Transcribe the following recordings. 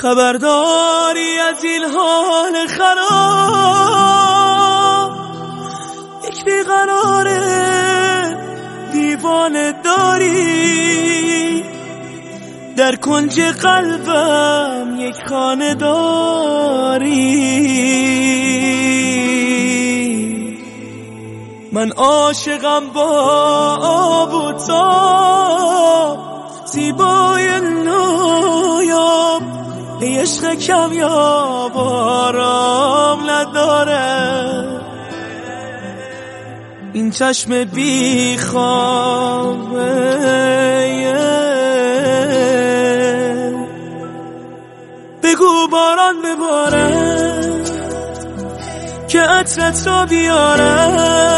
خبرداری از این حال خراب، یک بیقراره دیوانه داری، در کنج قلبم یک خانه داری. من عاشقم با آب و تاب، زیبای نایاب، عشق کمیاب آرام نداره. این چشم بی خوابه بگو باران بباره که عطرت را بیاره.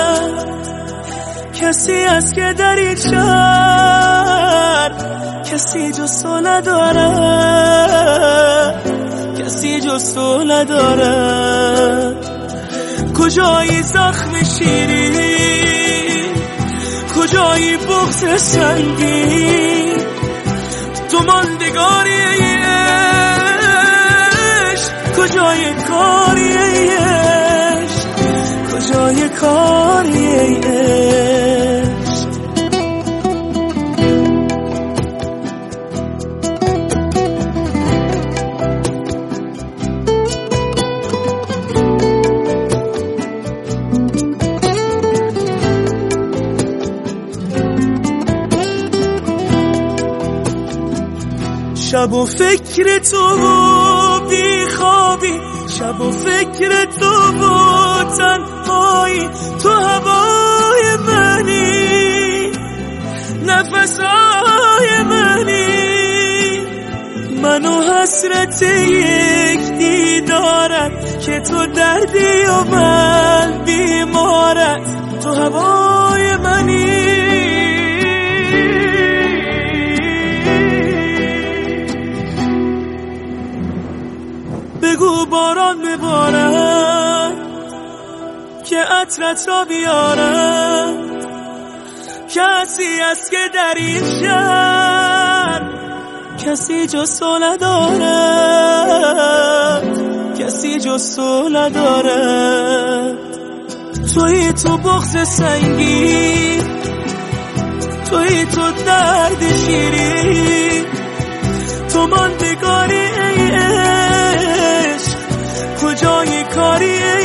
کسی هست که در این شهر کسی جز تو نداره، کسی جز تو نداره. کجایی زخم شیرین، کجایی بغض سنگین، تو ماندگاری عشق، کجای کاری عشق، کجای کاری عشق. شب و فکر تو و بیخوابی، شب و فکر تو و تنهایی، تو هوای منی، نفسهای منی، من و حسرت یک دیدارت که تو دردی و من بیمارت، تو هوای منی. بگو باران ببارد که عطرت را بیارد. کسی است که در این شهر کسی جز تو ندارد، کسی جز تو ندارد. تویی تو بغض سنگین، تویی تو درد شیرین، تو ماندگاری عشق، کجای کاری